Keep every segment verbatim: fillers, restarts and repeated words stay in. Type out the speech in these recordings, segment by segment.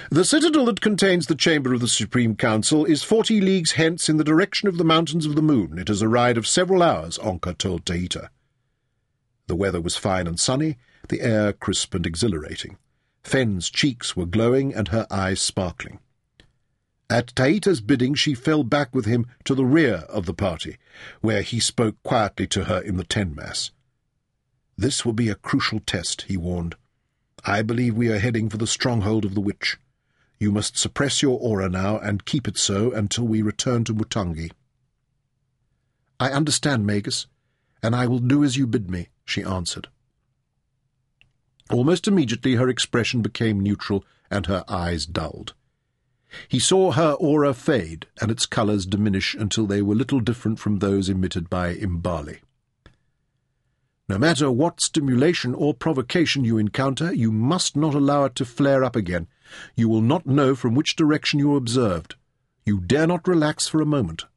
The citadel that contains the chamber of the Supreme Council is forty leagues hence in the direction of the Mountains of the Moon. It is a ride of several hours, Onka told Taita. The weather was fine and sunny, the air crisp and exhilarating. Fen's cheeks were glowing and her eyes sparkling. At Taita's bidding she fell back with him to the rear of the party, where he spoke quietly to her in the ten-mass. "This will be a crucial test," he warned. "I believe we are heading for the stronghold of the witch. You must suppress your aura now and keep it so until we return to Mutangi." "I understand, Magus, and I will do as you bid me," she answered. Almost immediately her expression became neutral and her eyes dulled. He saw her aura fade and its colours diminish until they were little different from those emitted by Imbali. "No matter what stimulation or provocation you encounter, you must not allow it to flare up again. You will not know from which direction you are observed. You dare not relax for a moment."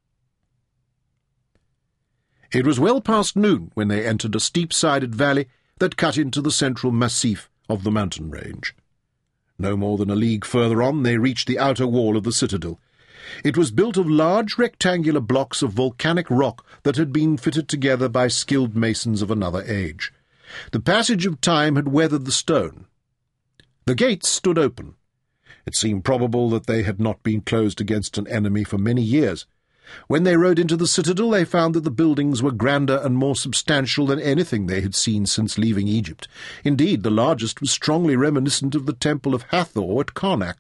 It was well past noon when they entered a steep-sided valley that cut into the central massif of the mountain range. No more than a league further on they reached the outer wall of the citadel. It was built of large rectangular blocks of volcanic rock that had been fitted together by skilled masons of another age. The passage of time had weathered the stone. The gates stood open. It seemed probable that they had not been closed against an enemy for many years. When they rode into the citadel, they found that the buildings were grander and more substantial than anything they had seen since leaving Egypt. Indeed, the largest was strongly reminiscent of the temple of Hathor at Karnak.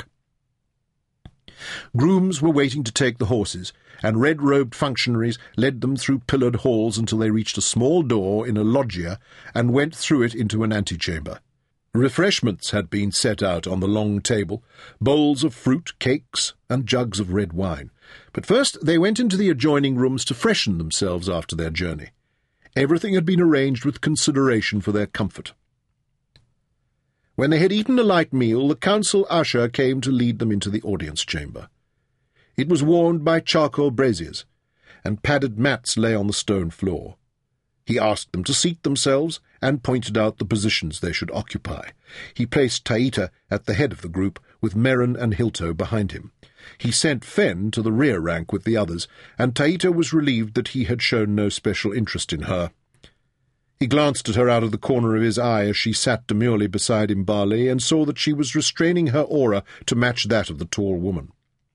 Grooms were waiting to take the horses, and red-robed functionaries led them through pillared halls until they reached a small door in a loggia and went through it into an antechamber. Refreshments had been set out on the long table, bowls of fruit, cakes, and jugs of red wine. But first they went into the adjoining rooms to freshen themselves after their journey. Everything had been arranged with consideration for their comfort. When they had eaten a light meal, the council usher came to lead them into the audience chamber. It was warmed by charcoal braziers, and padded mats lay on the stone floor. He asked them to seat themselves and pointed out the positions they should occupy. He placed Taita at the head of the group, with Merrin and Hilto behind him. He sent Fen to the rear rank with the others, and Taita was relieved that he had shown no special interest in her. He glanced at her out of the corner of his eye as she sat demurely beside Imbali, and saw that she was restraining her aura to match that of the tall woman.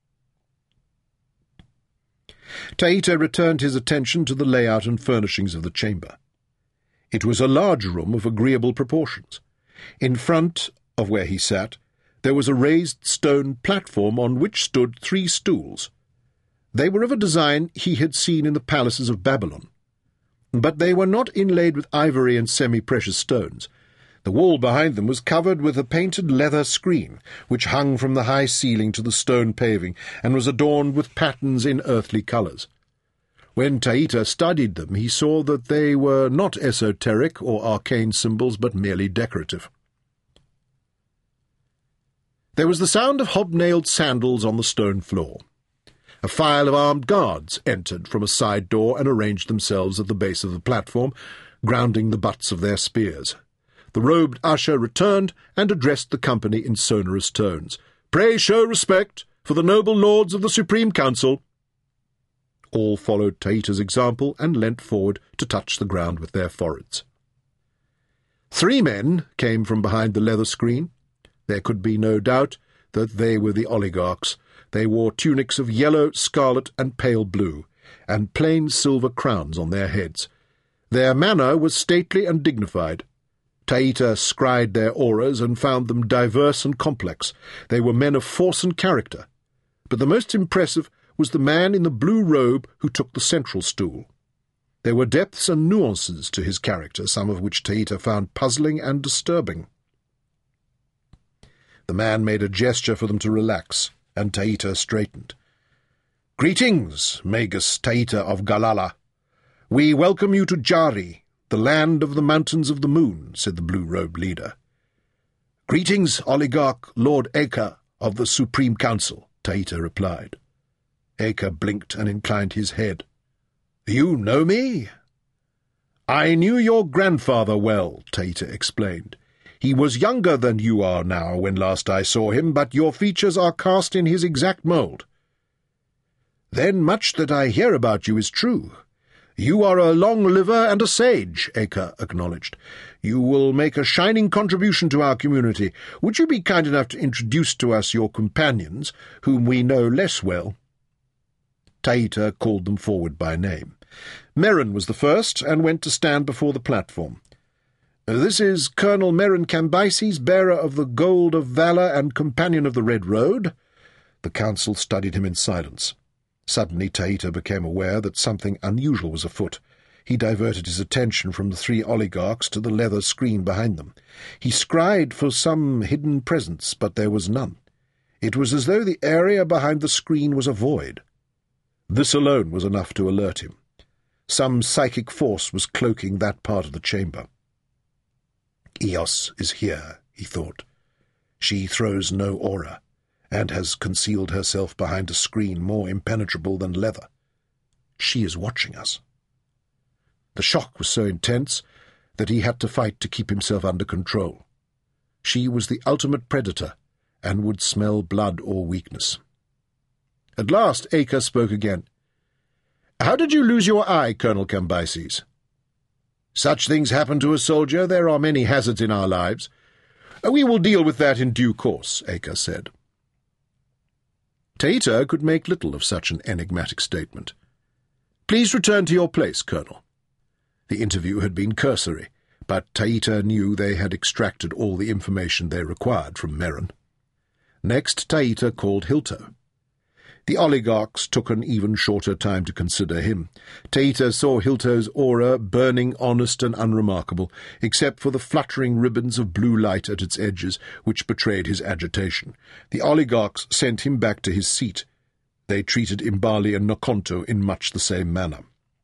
Taita returned his attention to the layout and furnishings of the chamber. It was a large room of agreeable proportions. In front of where he sat, there was a raised stone platform on which stood three stools. They were of a design he had seen in the palaces of Babylon, but they were not inlaid with ivory and semi-precious stones. The wall behind them was covered with a painted leather screen, which hung from the high ceiling to the stone paving, and was adorned with patterns in earthly colours. When Taita studied them, he saw that they were not esoteric or arcane symbols, but merely decorative. There was the sound of hobnailed sandals on the stone floor. A file of armed guards entered from a side door and arranged themselves at the base of the platform, grounding the butts of their spears. The robed usher returned and addressed the company in sonorous tones. "Pray show respect for the noble lords of the Supreme Council." All followed Taita's example and leant forward to touch the ground with their foreheads. Three men came from behind the leather screen. There could be no doubt that they were the oligarchs. They wore tunics of yellow, scarlet, and pale blue, and plain silver crowns on their heads. Their manner was stately and dignified. Taita scried their auras and found them diverse and complex. They were men of force and character. But the most impressive was the man in the blue robe who took the central stool. There were depths and nuances to his character, some of which Taita found puzzling and disturbing. The man made a gesture for them to relax, and Taita straightened. "Greetings, Magus Taita of Galala. We welcome you to Jari, the land of the Mountains of the Moon," said the blue-robed leader. "Greetings, Oligarch Lord Eka of the Supreme Council," Taita replied. Eka blinked and inclined his head. "You know me?" "I knew your grandfather well," Taita explained. He was younger than you are now when last I saw him, but your features are cast in his exact mould. Then much that I hear about you is true. You are a long liver and a sage, Acre acknowledged. You will make a shining contribution to our community. Would you be kind enough to introduce to us your companions, whom we know less well? Taita called them forward by name. Merrin was the first, and went to stand before the platform. This is Colonel Merrin Cambyses, bearer of the Gold of Valour and companion of the Red Road. The council studied him in silence. Suddenly Taita became aware that something unusual was afoot. He diverted his attention from the three oligarchs to the leather screen behind them. He scried for some hidden presence, but there was none. It was as though the area behind the screen was a void. This alone was enough to alert him. Some psychic force was cloaking that part of the chamber. Eos is here, he thought. She throws no aura, and has concealed herself behind a screen more impenetrable than leather. She is watching us. The shock was so intense that he had to fight to keep himself under control. She was the ultimate predator, and would smell blood or weakness. At last Acre spoke again. "How did you lose your eye, Colonel Cambyses?" "Such things happen to a soldier. There are many hazards in our lives." "We will deal with that in due course," Acre said. Taita could make little of such an enigmatic statement. "Please return to your place, Colonel." The interview had been cursory, but Taita knew they had extracted all the information they required from Merrin. Next Taita called Hilto. The oligarchs took an even shorter time to consider him. Taita saw Hilto's aura burning honest and unremarkable, except for the fluttering ribbons of blue light at its edges, which betrayed his agitation. The oligarchs sent him back to his seat. They treated Imbali and Nokonto in much the same manner.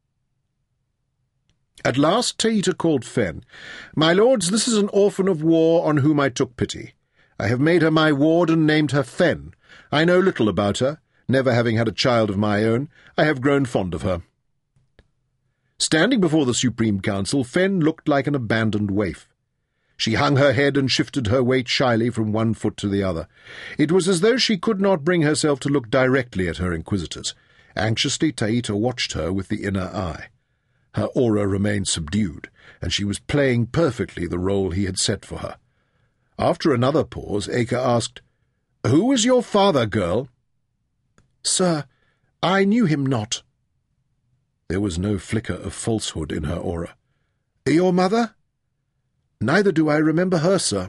At last Taita called Fen. "My lords, this is an orphan of war on whom I took pity. I have made her my ward and named her Fen. I know little about her. Never having had a child of my own, I have grown fond of her." Standing before the Supreme Council, Fen looked like an abandoned waif. She hung her head and shifted her weight shyly from one foot to the other. It was as though she could not bring herself to look directly at her inquisitors. Anxiously Taita watched her with the inner eye. Her aura remained subdued, and she was playing perfectly the role he had set for her. After another pause, Acre asked, "Who was your father, girl?" "Sir, I knew him not." There was no flicker of falsehood in her aura. "Your mother?" "Neither do I remember her, sir."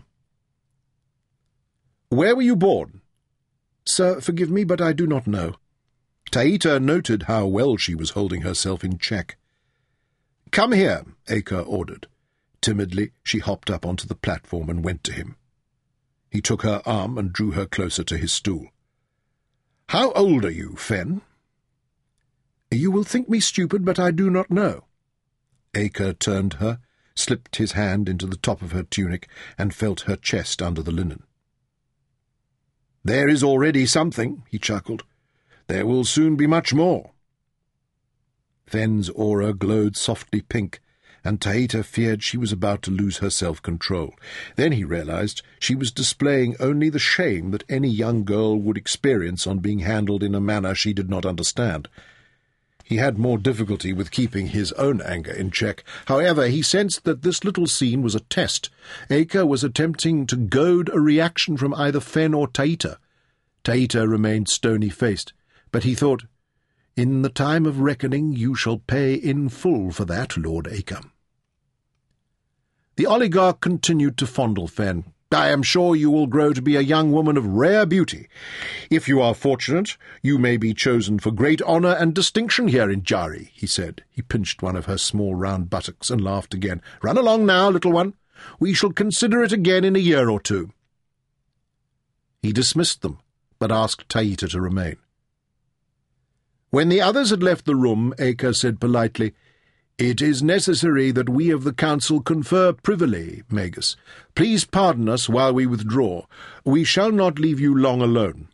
"Where were you born?" "Sir, forgive me, but I do not know." Taita noted how well she was holding herself in check. "Come here," Acre ordered. Timidly she hopped up onto the platform and went to him. He took her arm and drew her closer to his stool. "How old are you, Fen?" "You will think me stupid, but I do not know." Acre turned her, slipped his hand into the top of her tunic, and felt her chest under the linen. "There is already something," he chuckled. "There will soon be much more." Fen's aura glowed softly pink, and Taita feared she was about to lose her self-control. Then he realized she was displaying only the shame that any young girl would experience on being handled in a manner she did not understand. He had more difficulty with keeping his own anger in check. However, he sensed that this little scene was a test. Acre was attempting to goad a reaction from either Fen or Taita. Taita remained stony-faced, but he thought, "In the time of reckoning you shall pay in full for that, Lord Acre." The oligarch continued to fondle Fen. "I am sure you will grow to be a young woman of rare beauty. If you are fortunate, you may be chosen for great honour and distinction here in Jari," he said. He pinched one of her small round buttocks and laughed again. "Run along now, little one. We shall consider it again in a year or two." He dismissed them, but asked Taita to remain. When the others had left the room, Acre said politely, "It is necessary that we of the council confer privily, Magus. Please pardon us while we withdraw. We shall not leave you long alone."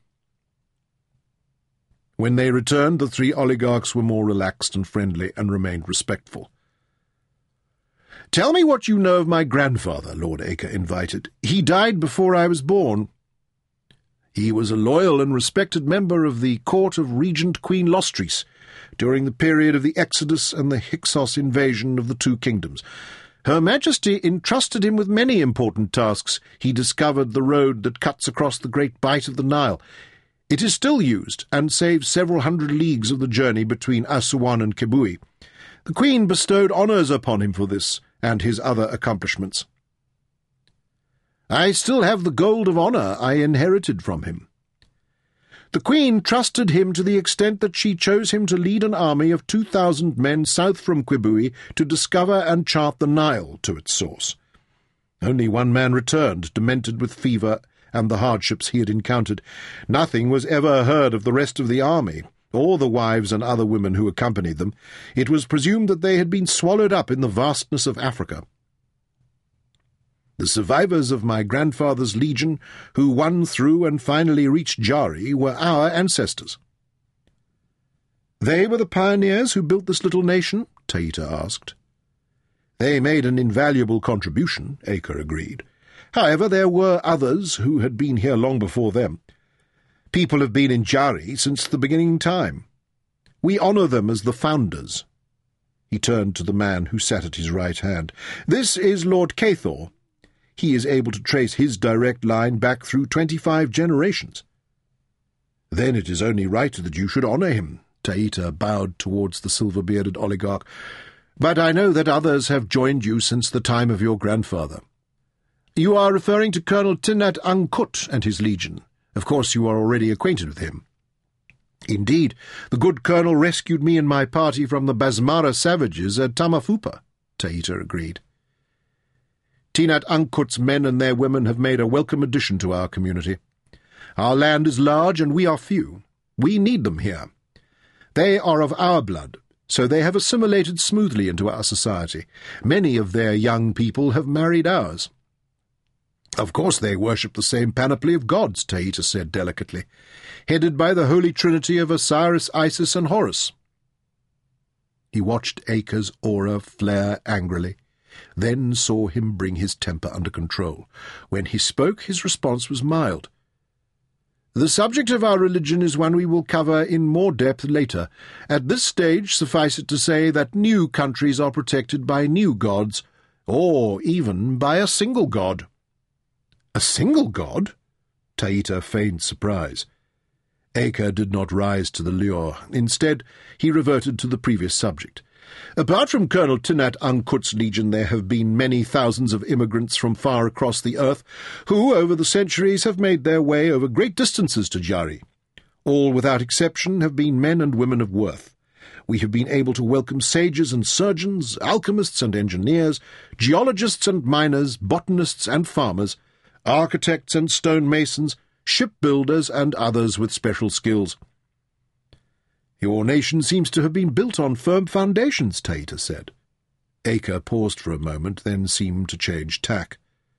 When they returned, the three oligarchs were more relaxed and friendly, and remained respectful. "Tell me what you know of my grandfather," Lord Acre invited. "He died before I was born." "He was a loyal and respected member of the court of Regent Queen Lostris during the period of the Exodus and the Hyksos invasion of the two kingdoms. Her Majesty entrusted him with many important tasks. He discovered the road that cuts across the great bight of the Nile. It is still used, and saves several hundred leagues of the journey between Assuan and Kebui. The Queen bestowed honours upon him for this, and his other accomplishments. I still have the gold of honour I inherited from him. The Queen trusted him to the extent that she chose him to lead an army of two thousand men south from Kebui to discover and chart the Nile to its source. Only one man returned, demented with fever and the hardships he had encountered. Nothing was ever heard of the rest of the army, or the wives and other women who accompanied them. It was presumed that they had been swallowed up in the vastness of Africa. The survivors of my grandfather's legion, who won through and finally reached Jari, were our ancestors." "They were the pioneers who built this little nation?" Taita asked. "They made an invaluable contribution," Acre agreed. "However, there were others who had been here long before them. People have been in Jari since the beginning time. We honour them as the founders." He turned to the man who sat at his right hand. "This is Lord Cathor. He is able to trace his direct line back through twenty-five generations." "Then it is only right that you should honour him." Taita bowed towards the silver-bearded oligarch. "But I know that others have joined you since the time of your grandfather." "You are referring to Colonel Tinat Ankut and his legion. Of course you are already acquainted with him." "Indeed, the good colonel rescued me and my party from the Basmara savages at Tamafupa," Taita agreed. "Tinat Ankut's men and their women have made a welcome addition to our community. Our land is large and we are few. We need them here. They are of our blood, so they have assimilated smoothly into our society. Many of their young people have married ours." "Of course they worship the same panoply of gods," Taita said delicately, "headed by the holy trinity of Osiris, Isis, and Horus." He watched Acre's aura flare angrily, then saw him bring his temper under control. When he spoke, his response was mild. "The subject of our religion is one we will cover in more depth later. At this stage, suffice it to say that new countries are protected by new gods, or even by a single god." "A single god?" Taita feigned surprise. Acre did not rise to the lure. Instead, he reverted to the previous subject. "Apart from Colonel Tinat Ankut's legion, there have been many thousands of immigrants from far across the earth who, over the centuries, have made their way over great distances to Jari. All, without exception, have been men and women of worth. We have been able to welcome sages and surgeons, alchemists and engineers, geologists and miners, botanists and farmers, architects and stonemasons, shipbuilders and others with special skills." "Your nation seems to have been built on firm foundations," Taita said. Acre paused for a moment, then seemed to change tack.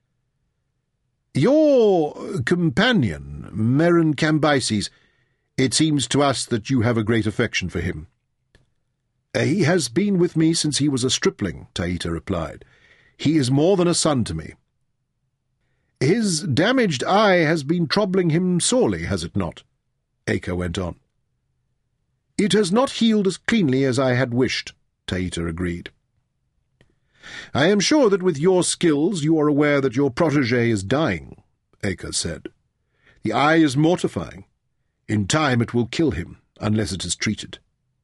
"Your companion, Merrin Cambyses, it seems to us that you have a great affection for him." "He has been with me since he was a stripling," Taita replied. "He is more than a son to me." "His damaged eye has been troubling him sorely, has it not?" Acre went on. "It has not healed as cleanly as I had wished," Taita agreed. "I am sure that with your skills you are aware that your protégé is dying," Acre said. "The eye is mortifying. In time it will kill him, unless it is treated."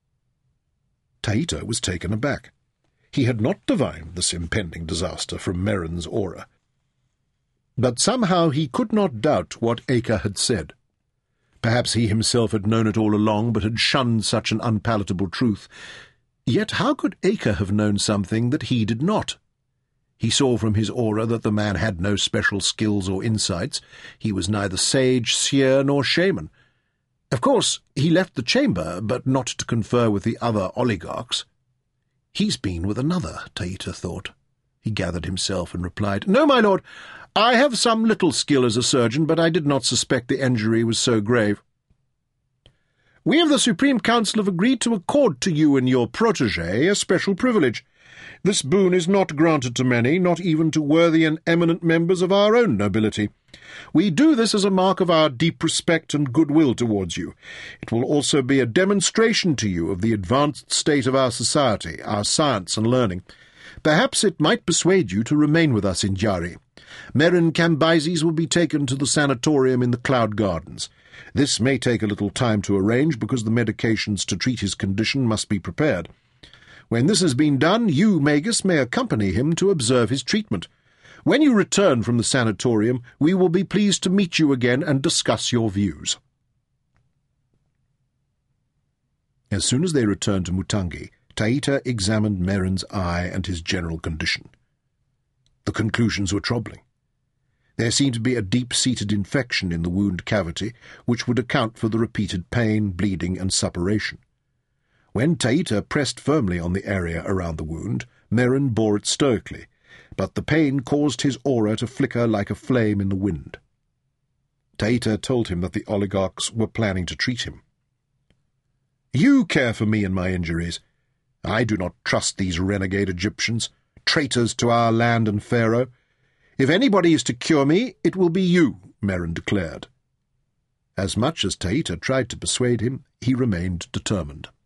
Taita was taken aback. He had not divined this impending disaster from Merrin's aura. But somehow he could not doubt what Acre had said. Perhaps he himself had known it all along, but had shunned such an unpalatable truth. Yet how could Acre have known something that he did not? He saw from his aura that the man had no special skills or insights. He was neither sage, seer, nor shaman. Of course, he left the chamber, but not to confer with the other oligarchs. "He's been with another," Taita thought. He gathered himself and replied, "No, my lord, I have some little skill as a surgeon, but I did not suspect the injury was so grave." "We of the Supreme Council have agreed to accord to you and your protégé a special privilege. This boon is not granted to many, not even to worthy and eminent members of our own nobility. We do this as a mark of our deep respect and goodwill towards you. It will also be a demonstration to you of the advanced state of our society, our science and learning. Perhaps it might persuade you to remain with us in Jari. Merrin Cambyses will be taken to the sanatorium in the Cloud Gardens. This may take a little time to arrange because the medications to treat his condition must be prepared. When this has been done, you, Magus, may accompany him to observe his treatment. When you return from the sanatorium, we will be pleased to meet you again and discuss your views. As soon as they returned to Mutangi, Taita examined Merrin's eye and his general condition. The conclusions were troubling. There seemed to be a deep-seated infection in the wound cavity, which would account for the repeated pain, bleeding, and suppuration. When Taita pressed firmly on the area around the wound, Merrin bore it stoically, but the pain caused his aura to flicker like a flame in the wind. Taita told him that the oligarchs were planning to treat him. "You care for me and my injuries. I do not trust these renegade Egyptians, traitors to our land and Pharaoh. If anybody is to cure me, it will be you," Merrin declared. As much as Taita tried to persuade him, he remained determined.